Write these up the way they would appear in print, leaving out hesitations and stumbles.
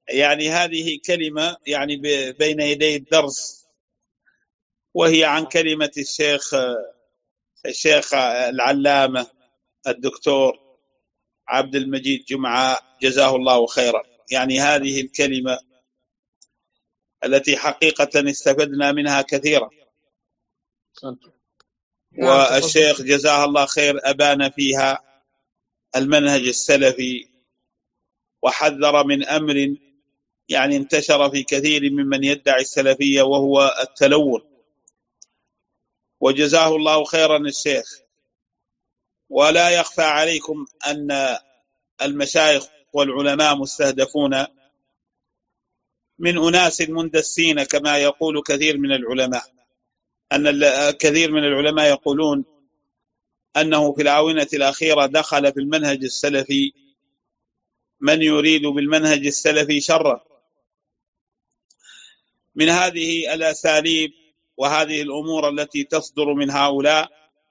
يعني هذه كلمة يعني بين يدي الدرس، وهي عن كلمة الشيخ العلامة الدكتور عبد المجيد جمعة جزاه الله خيرا. يعني هذه الكلمة التي حقيقة استفدنا منها كثيرا، والشيخ جزاه الله خير أبان فيها المنهج السلفي، وحذر من أمر يعني انتشر في كثير ممن يدعي السلفية وهو التلون، وجزاه الله خيرا الشيخ. ولا يخفى عليكم أن المشايخ والعلماء مستهدفون من أناس مندسين، كما يقول كثير من العلماء، أن كثير من العلماء يقولون أنه في الآونة الأخيرة دخل في المنهج السلفي من يريد بالمنهج السلفي شرا. من هذه الأساليب وهذه الأمور التي تصدر من هؤلاء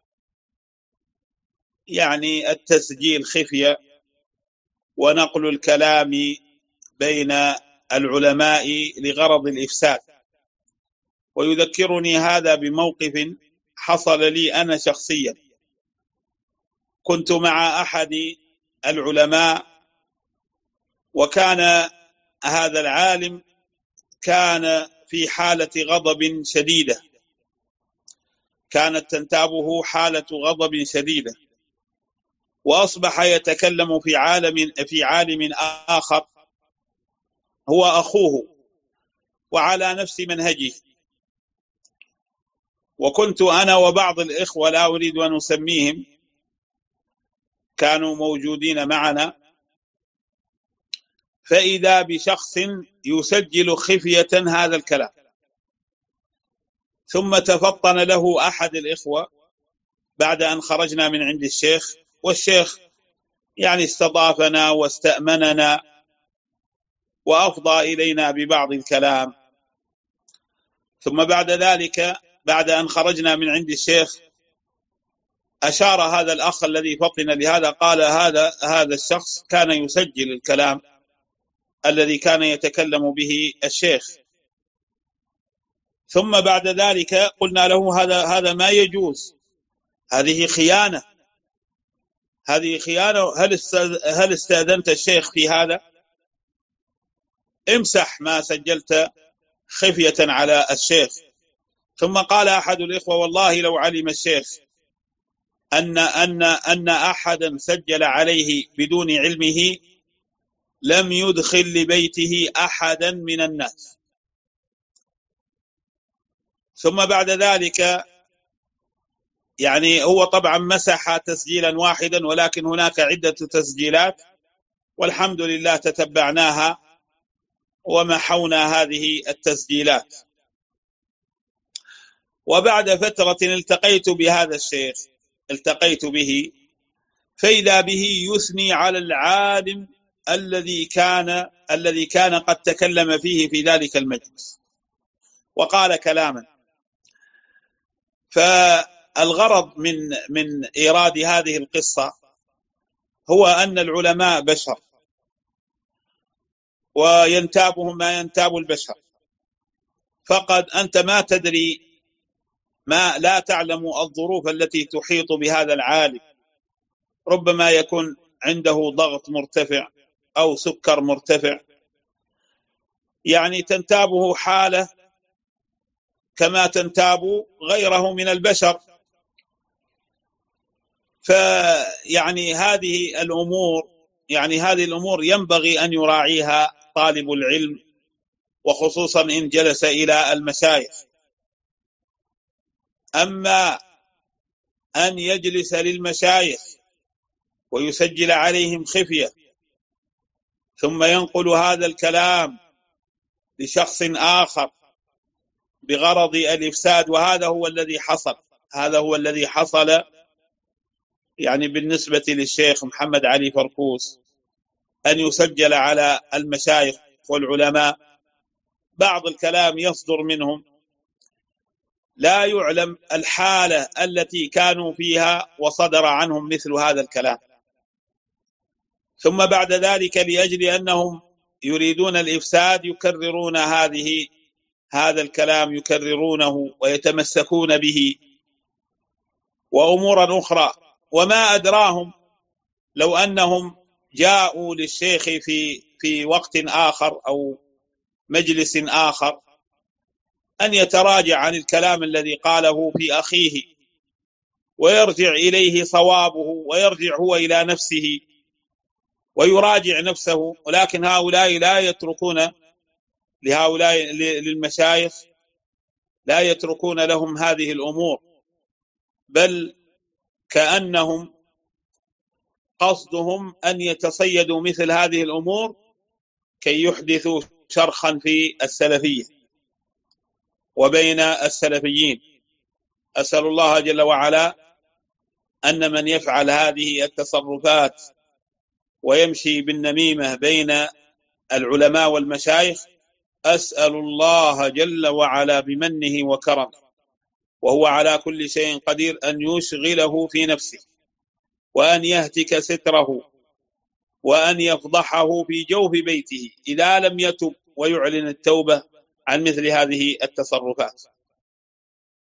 يعني التسجيل خفية ونقل الكلام بين العلماء لغرض الإفساد. ويذكرني هذا بموقف حصل لي أنا شخصيا. كنت مع أحد العلماء، وكان هذا العالم كان في حالة غضب شديدة، كانت تنتابه حالة غضب شديدة، وأصبح يتكلم في عالم آخر هو أخوه وعلى نفس منهجه. وكنت أنا وبعض الإخوة لا أريد أن أسميهم كانوا موجودين معنا، فإذا بشخص يسجل خفية هذا الكلام، ثم تفطن له أحد الإخوة بعد أن خرجنا من عند الشيخ، والشيخ يعني استضافنا واستأمننا وأفضى إلينا ببعض الكلام. ثم بعد ذلك بعد أن خرجنا من عند الشيخ أشار هذا الأخ الذي فطن لهذا، قال هذا الشخص كان يسجل الكلام الذي كان يتكلم به الشيخ. ثم بعد ذلك قلنا له هذا ما يجوز، هذه خيانة، هذه خيانة. هل استأذنت الشيخ في هذا؟ امسح ما سجلت خفية على الشيخ. ثم قال أحد الإخوة والله لو علم الشيخ أن أحدا سجل عليه بدون علمه لم يدخل لبيته أحدا من الناس. ثم بعد ذلك يعني هو طبعا مسح تسجيلا واحدا، ولكن هناك عدة تسجيلات والحمد لله تتبعناها ومحونا هذه التسجيلات. وبعد فترة التقيت بهذا الشيخ، التقيت به، فإذا به يثني على العالم الذي كان قد تكلم فيه في ذلك المجلس وقال كلاما. فالغرض من إيراد هذه القصة هو أن العلماء بشر وينتابهم ما ينتاب البشر، فقد أنت ما تدري، ما لا تعلم الظروف التي تحيط بهذا العالم. ربما يكون عنده ضغط مرتفع أو سكر مرتفع، يعني تنتابه حالة كما تنتاب غيره من البشر. فيعني هذه الأمور ينبغي أن يراعيها طالب العلم، وخصوصا إن جلس إلى المشايخ. أما أن يجلس للمشايخ ويسجل عليهم خفية ثم ينقل هذا الكلام لشخص آخر بغرض الإفساد، وهذا هو الذي حصل يعني بالنسبة للشيخ محمد علي فركوس، أن يسجل على المشايخ والعلماء بعض الكلام يصدر منهم لا يعلم الحالة التي كانوا فيها وصدر عنهم مثل هذا الكلام. ثم بعد ذلك لأجل أنهم يريدون الإفساد يكررون هذا الكلام يكررونه ويتمسكون به. وأمورا أخرى، وما أدراهم لو أنهم جاءوا للشيخ في وقت آخر أو مجلس آخر أن يتراجع عن الكلام الذي قاله في أخيه ويرجع إليه صوابه، ويرجع هو إلى نفسه ويراجع نفسه. ولكن هؤلاء لا يتركون للمشايخ، لا يتركون لهم هذه الأمور، بل كأنهم قصدهم أن يتصيدوا مثل هذه الأمور كي يحدثوا شرخا في السلفية وبين السلفيين. أسأل الله جل وعلا أن من يفعل هذه التصرفات ويمشي بالنميمة بين العلماء والمشايخ، أسأل الله جل وعلا بمنه وكرمه وهو على كل شيء قدير أن يشغله في نفسه، وأن يهتك ستره، وأن يفضحه في جوف بيته إذا لم يتب ويعلن التوبة عن مثل هذه التصرفات.